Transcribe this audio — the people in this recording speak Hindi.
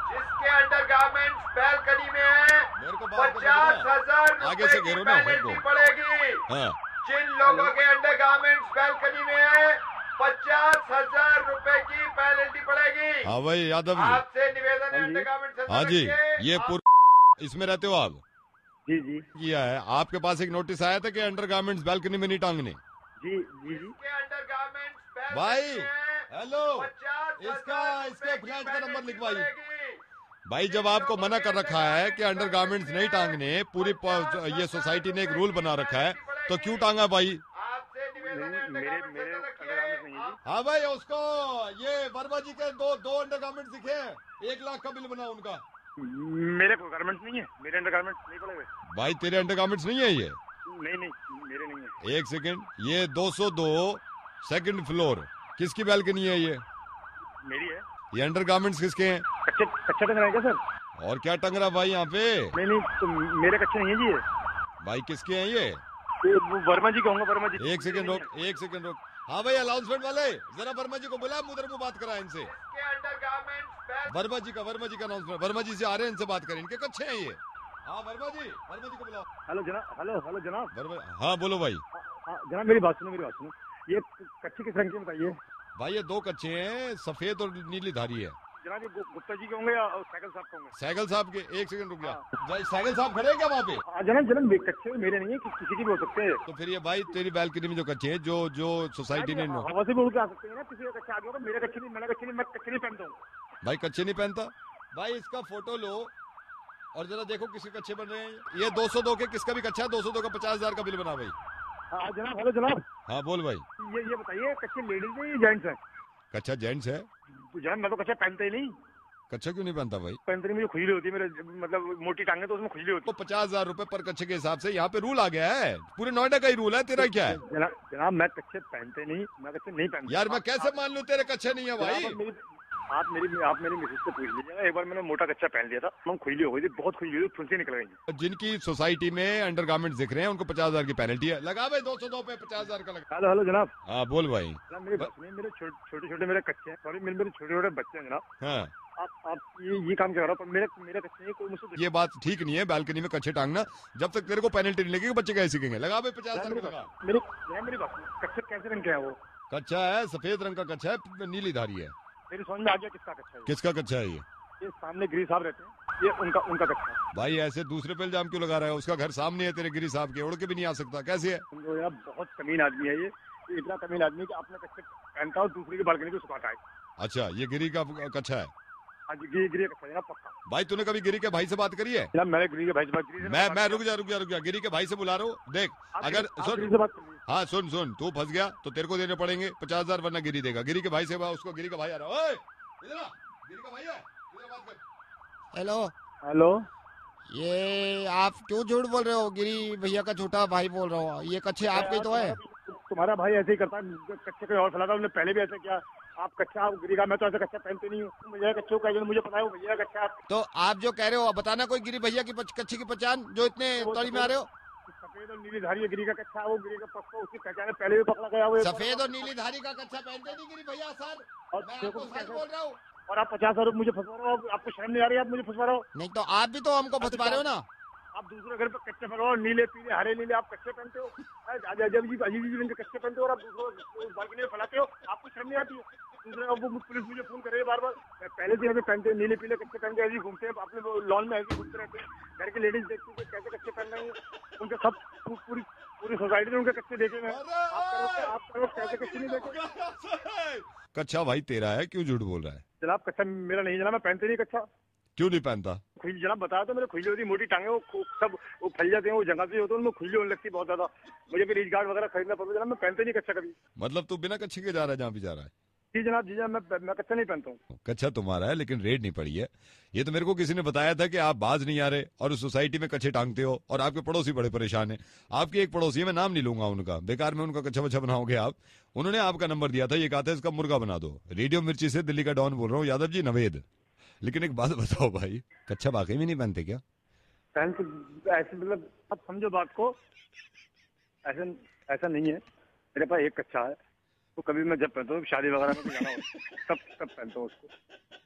जिसके अंडरगारमेंट्स बैल्कनी में है, मेरे को बात 50,000 आगे से रुपए की घेरो ना पेनल्टी को। पड़ेगी। हाँ जिन लोगों के अंडरगारमेंट्स बैल्कनी में है, 50,000 रुपए की पेनल्टी पड़ेगी। हाँ भाई यादव जी। आपसे निवेदन है अंडरगारमेंट्स हाँ जी, ये इसमें रहते हो आप? जी जी किया है। आपके पास एक नोटिस आया था कि अंडरगारमेंट्स बालकनी में नहीं टांगने। जी जी जी के अंडरगारमेंट्स भाई हेलो, 50,000 इसके फ्लैट का नंबर लिखवाइए। पड़ेगी। भाई जब आपको मना कर रखा है कि अंडरगारमेंट्स नहीं टांगने, पूरी ये सोसाइटी ने एक रूल बना रखा है, तो क्यों टांगा भाई? आपसे निवेदन है मेरे मेरे अंडरगारमेंट्स नहीं है हाँ भाई, उसको ये वर्मा जी के दो अंडरगारमेंट्स दिखे हैं, 1 लाख का बिल बना उनका। जी। मेरे गारमेंट्स नहीं है, मेरे अंडरगारमेंट्स नहीं पड़े हुए। भाई तेरे अंडरगारमेंट्स नहीं है ये? नहीं नहीं, मेरे नहीं है। एक सेकंड, ये 202 सेकंड फ्लोर, किसकी बैल्कनी है ये? मेरी है। ये अंडरगारमेंट्स किसके हैं? कच्चा टंग रहा है क्या सर? और क्या टंग रहा भाई यहाँ पे? नहीं नहीं, तो मेरे कच्चे नहीं है जी ये। भाई किसके हैं ये? वो वर्मा जी कहूँगा, वर्मा जी। एक सेकंड रोक। हाँ भाई अनाउंसमेंट वाले, जरा वर्मा जी को बुला, उधर मुंह बात करा इनसे। वर्मा जी का अनाउंसमेंट, वर्मा जी से आ रहे हैं, इनसे बात करें, इनके कच्चे हैं ये। हाँ वर्मा जी को बुलाओ। हेलो जनाब, हेलो जनाब। वर्मा, हाँ बोलो भाई। हाँ जनाब, मेरी बात सुनो। ये कच्चे किस रंग के बताइए? भाई ये 2 कच्चे हैं, सफेद और नीली धारी है। जनाब ये गुप्ता जी के होंगे या साइकिल साहब के होंगे? साइकिल साहब के। एक सेकंड रुक जा भाई, साइकिल साहब खड़े हैं क्या वहाँ पे? जनाब कच्चे मेरे नहीं है, किसी की भी हो सकते हैं। तो फिर ये भाई तेरी बैल्कनी में जो कच्चे हैं, जो सोसाइटी ने हवा से भी उड़ के आ सकते हैं ना, किसी का कच्चा आ गया, मेरे कच्चे नहीं, मैं कच्चे नहीं पहनता हूँ। भाई कच्चे नहीं पहनता? भाई इसका फोटो लो और जरा देखो किसके कच्चे बन रहे हैं। ये 202 के किसका भी कच्चा है? 202 का 50,000 का बिल बना भाई। हाँ जनाब, हेलो जनाब। हाँ बोल भाई। ये बताइए, कच्चे लेडीज है या जेंट्स है? कच्चा जेंट्स है। तो जनाब मैं तो कच्चा पहनता ही नहीं। कच्चा क्यों नहीं पहनता भाई? पहनते नहीं, मुझे खुजली होती है, मेरे मतलब मोटी टांगे तो उसमें खुजली होती तो 50,000 रुपए पर कच्चे के हिसाब से यहाँ पे रूल आ गया है, पूरे नोएडा का ही रूल है। तेरा क्या है? जनाब मैं कच्चे पहनते नहीं, मैं कच्चे नहीं पहनता। यार मैं कैसे मान लूं तेरे कच्चे नहीं है भाई? आप मेरी मिसेज से पूछ लीजिएगा, एक बार मैंने मोटा कच्चा पहन लिया था, हम खुजली हो गई थी, बहुत खुजली हुई थी, फुंसी निकल गई। जिनकी सोसाइटी में अंडरगारमेंट्स दिख रहे हैं उनको 50,000 की पेनल्टी है। लगा भाई 202 पे 50,000 का लगा। हेलो जनाब। हाँ बोल भाई। मेरे छोटे मेरे कच्चे हैं, सॉरी मेरे छोटे बच्चे हैं जनाब। हाँ आप ये काम कर रहा हो, पर मेरे कच्चे नहीं, कोई मुझसे। ये बात ठीक नहीं है बैल्कनी में कच्चे टांगना, जब तक तेरे को पेनल्टी नहीं लगेगी बच्चे कैसे सीखेंगे। लगा भाई 50,000 का लगा। मेरी बात, कच्चे कैसे रंग के है वो? कच्चा है, सफेद रंग का कच्चा है, नीली धारी है। मेरी समझ में आ गया किसका कच्चा है। किसका कच्चा है ये? ये सामने गिरी साहब रहते हैं, ये उनका कच्चा है। भाई ऐसे दूसरे पे इल्जाम क्यों लगा रहा है? उसका घर सामने है तेरे गिरी साहब के, उड़ के भी नहीं आ सकता, कैसे है? समझो यार, बहुत कमीन आदमी है ये इतना कमीन आदमी कि अपने कच्चे पहनता हो, दूसरे की बालकनी को सुखाता है। अच्छा ये गिरी का कच्चा है? आज गिरी कच्चा है ना, पक्का। भाई तूने कभी गिरी के भाई से बात करी है? मैंने गिरी के भाई से बात करी। मैं रुक जा, गिरी के भाई से बुला रहा हूँ। देख अगर सुन, हाँ सुन, तू फंस गया तो तेरे को देने पड़ेंगे 50,000, वरना गिरी देगा। गिरी के भाई से उसको, गिरी का भाई आ रहा है, गिरी का भाई है, बात कर। हेलो, ये आप क्यों झूठ बोल रहे हो? गिरी भैया का छोटा भाई बोल रहा हूँ, ये कच्चे आपके तो है। तुम्हारा भाई ऐसे ही करता है, कच्चे कोई और फैलाता, उन्होंने पहले भी ऐसे किया। आप कच्चा, आप गिरी का, मैं तो ऐसे कच्चा पहनते नहीं हूँ। भैया कच्चों का मुझे पता है, वो भैया कच्चा। तो आप जो कह रहे हो बताना कोई गिरी भैया की कच्चे की पहचान, जो इतने तौड़ी में आ रहे हो। सफेद और नीली धारी गिरी का कच्चा, वो गिरी का पक्का, उसकी पहचान पहले भी पकड़ा गया। वो सफेद और नीली धारी का कच्चा पहनते नहीं गिरी भैया सर, मैं आपको सच बोल रहा हूँ। और आप 50,000 मुझे फंसवा रहे हो, आपको शर्म नहीं आ रही? आप मुझे फंसवा रहे हो। नहीं तो आप भी तो हमको फंसवा रहे हो ना। आप दूसरे घर पे कच्चे फंसवा, नीले पीले हरे नीले आप कच्चे पहनते हो, अजीब कच्चे पहनते हो, और आप दूसरों बालकनी में फैलाते हो, आपको शर्म नहीं आती है? दूसरे वो पुलिस मुझे फोन करे बार, पहले से पहनते हैं, नीले पीले कच्चे पहन के ऐसे घूमते हैं, अपने लॉन में ऐसे घूमते रहते हैं। घर की लेडीज देखती है कैसे कच्चे पहन रहे हैं, उनके सब पूरी सोसाइटी ने उनके कच्चे देखे हैं। आप करो कैसे कच्चे नहीं देखे? कच्चा भाई तेरा है, क्यों झूठ बोल रहा है? जनाब कच्चा मेरा नहीं जनाब, मैं पहनते नहीं कच्चा। क्यों नहीं पहनता? खुजली जनाब बताया तो, मेरे खुजली होती, मोटी टांगे वो सब वो फैल जाते हैं, वो जगह से होते हैं, उनमें खुजली होने लगती है बहुत ज्यादा। मुझे भी रीच गार्ड वगैरह खरीदना पड़ता है जनाब, मैं पहनते नहीं कच्चा कभी। मतलब तू बिना कच्चे के जा रहा है जहाँ भी जा रहा है? जी जनाब मैं कच्चा नहीं पहनता हूँ। कच्चा तुम्हारा है लेकिन रेड नहीं पड़ी है। ये तो मेरे को किसी ने बताया था कि आप बाज नहीं आ रहे और उस सोसाइटी में कच्चे टांगते हो, और आपके पड़ोसी बड़े परेशान है। आपकी एक पड़ोसी है, मैं नाम नहीं लूंगा उनका, बेकार में उनका कच्चा बच्चा बनाओगे आप। उन्होंने आपका नंबर दिया था, ये कहा था इसका मुर्गा बना दो। रेडियो मिर्ची से दिल्ली का डॉन बोल रहा हूँ, यादव जी नवेद। लेकिन एक बात बताओ भाई, कच्चा वाकई में नहीं पहनते क्या? पहन तो ऐसे, मतलब आप समझो बात को, ऐसा नहीं है। मेरे पास एक कच्चा है, तो कभी मैं जब पहनता हूँ शादी वगैरह में जाना हो तब पहनता हूँ उसको।